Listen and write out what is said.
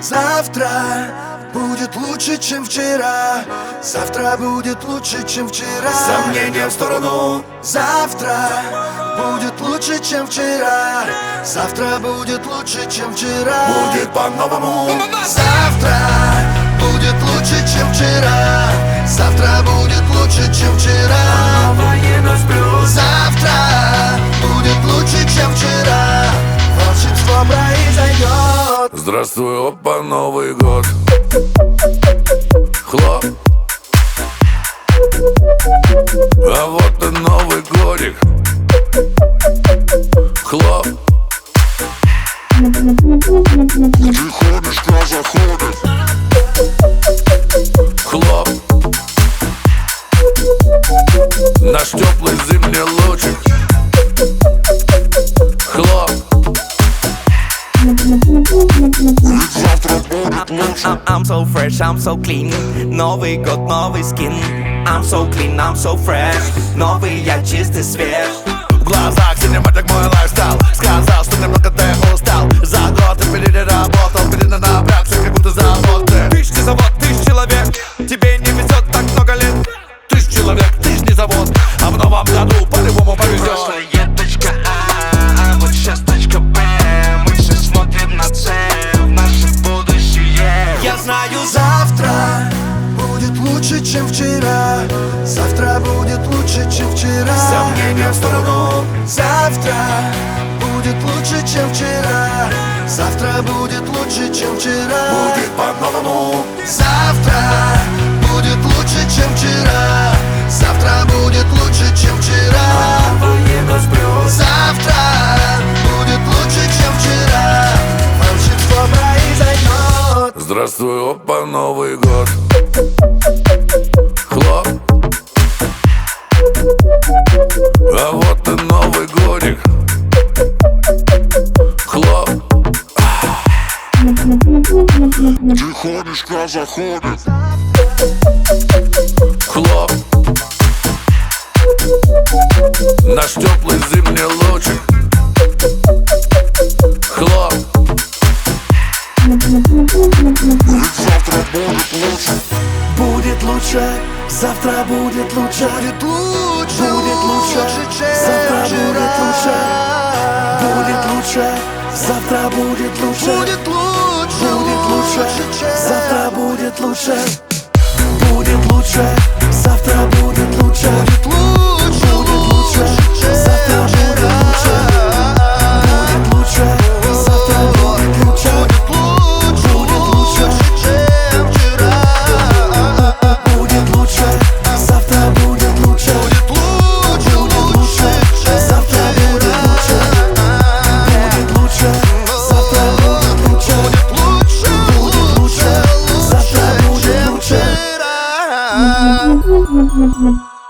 Завтра будет лучше, чем вчера. Завтра будет лучше, чем вчера. Сомнения в сторону. Завтра будет лучше, чем вчера. Завтра будет лучше, чем вчера. Будет по-новому. Завтра будет лучше, чем вчера. Завтра будет лучше, чем вчера. Завтра будет лучше, чем вчера. Волшебство произойдет. Здравствуй, опа, Новый год. Хлоп. А вот и Новый годик. Хлоп. Ты ходишь, кто заходит. Хлоп. Наш теплый зимний лучик. Хлоп. I'm so fresh, I'm so clean. Новый год, новый скин. I'm so clean, I'm so fresh. Новый я чистый, свеж. В глазах синематик мой лайфстайл. Сказал, что немного ты устал. За год ты переработал, перенапрягся, как будто завод ты. Ты ж не завод, ты ж человек. Тебе не везет так много лет. Ты ж человек, ты ж не завод. А в новом году по-любому повезет. Прошлое точка А вот сейчас точка Б. Мы все смотрим на цель, в наше будущее. Я знаю, Завтра будет лучше, чем вчера. Завтра будет лучше, чем вчера. сомнения в сторону. Завтра будет лучше, чем вчера. Завтра будет лучше, чем вчера. Будет по-новому. Завтра будет лучше, чем вчера. Завтра будет лучше, чем вчера. Завтра будет лучше, чем вчера. Волшебство произойдет. Здравствуй, опа, Новый год. Хлоп. А вот и Новый годик. Хлоп. Ты ходишь, кто заходит. Хлоп. Наш теплый зимний лучик. Хлоп. Ведь завтра будет лучше. Будет лучше, завтра будет лучше. Будет лучше, будет лучше, завтра будет лучше. Будет лучше, завтра будет лучше. Будет лучше, будет лучше, завтра будет лучше. Будет лучше, завтра будет лучше. Будет лучше, завтра будет лучше. Будет лучше, завтра будет лучше. Будет лучше, чем вчера. Будет лучше, завтра будет лучше. Будет лучше, завтра будет лучше. Будет лучше, завтра будет лучше. Будет лучше, завтра будет лучше.